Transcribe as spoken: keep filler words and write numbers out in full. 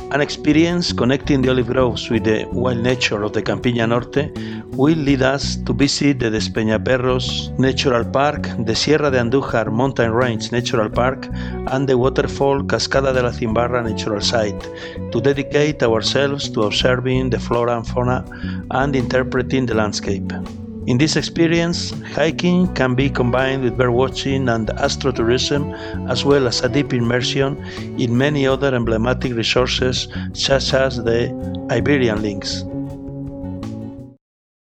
An experience connecting the olive groves with the wild nature of the Campiña Norte will lead us to visit the Despeñaperros Natural Park, the Sierra de Andújar Mountain Range Natural Park, and the waterfall Cascada de la Cimbarra Natural Site, to dedicate ourselves to observing the flora and fauna and interpreting the landscape. In this experience, hiking can be combined with birdwatching and astrotourism, as well as a deep immersion in many other emblematic resources such as the Iberian Links.